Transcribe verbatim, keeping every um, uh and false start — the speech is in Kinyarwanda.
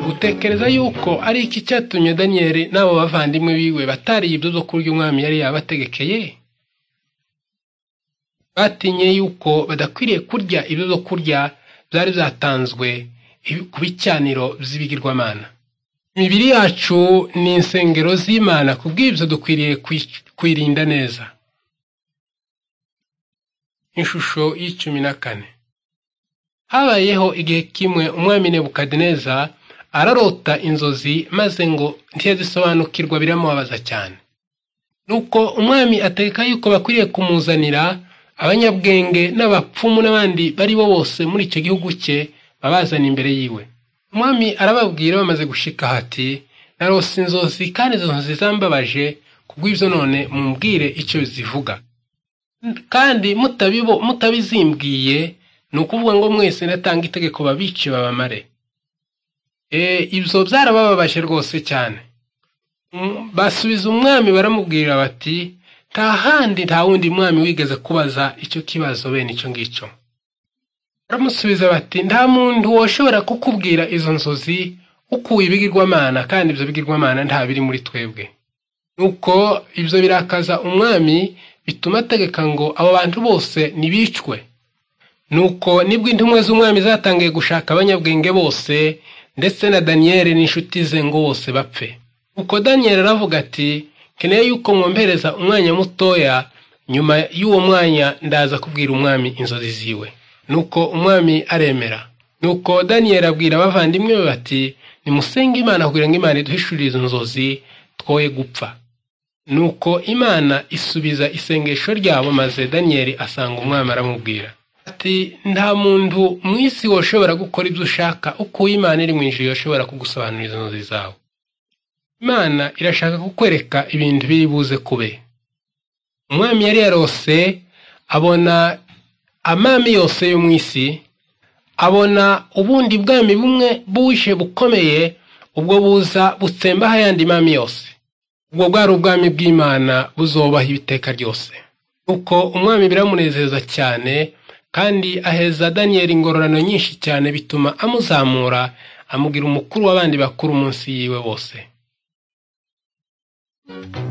utekereza yuko ari iki cyatumye Daniyeli n'abo bavandimwe biwe batariye ibyo byo kurya umwami yari yabategekeye? Batinye yuko badakwiriye kurya ibyo byo kurya byari byatanzwe ku bicaniro by'ibigirwamana. Imibiri yacu ni insengero z'Imana, kubw'ibyo dukwiriye kwirinda neza. Ishusho y'icumi na kane. Habayeho igihe kimwe umwami Nebukadineza ararota inzozi, maze ngo ntiyazisobanukirwa, biramubabaza cyane. Nuko umwami ategeka yuko bakwiriye kumuzanira abanyabwenge n'abapfumu n'abandi bari bo bose muri icyo gihugu cye, babazana imbere yiwe. Umwami arababwira bamaze gushika hati, narose inzozi kandi izo nzozi zambabaje, kubw'ibyo none mumbwire icyo zivuga. Kandi mutabibo mutabizimbwiye, ni ukuvuga ngo mwese natanga itegeko babice babamare. E, ibyo byarabababaje rwose cyane. Basubiza umwami baramubwira bati, nta handi nta wundi mwami wigeze kubaza icyo kibazo bene icyo ngicyo. Baramusubiza bati, nta muntu woshobora kukubwira izo nzozi ukuye ibigirwamana, kandi ibyo bigirwamana nta biri muri twebwe. Nuko ibyo birakaza umwami, bituma ategeka ngo abo bantu bose nibicwe. Nuko nibwo intumwa z'umwami zatangiye gushaka abanyabwenge bose, ndetse na Daniyeli n'inshuti ze ngo bose bapfe. Uko Daniyeli aravuga ati, keneye yuko mwompereza umwanya mutoya, nyuma y'uwo mwanya ndaza kubwira umwami inzozi ziwe. Nuko umwami aremera. Nuko Daniyeli abwira abavandimwe be bati, nimusenge Imana kugira ngo Imana iduhishurire izo nzozi twoye gupfa. Nuko Imana isubiza isengesho ryabo, maze Daniyeli asanga umwami aramubwira ati, nta muntu mu isi woshobora gukora ibyo ushaka uko Imana iri mu ijuru yoshobora kugusobanurira izo nzozi zawe. Imana irashaka kukwereka ibintu biri buze kube. Umwami yari yarose abona amami yose yo mu isi, abona ubundi bwami bumwe buwishe bukomeye, ubwo buza butsembaho ayandi mami yose. Ubwo bwari ubwami bw'Imana buzobaho ibiteka ryose. Uko umwami biramunezeza cyane, kandi aheza Daniyeli ingororano nyinshi cyane, bituma amuzamura amugira umukuru w'abandi bakuru munsi yiwe bose.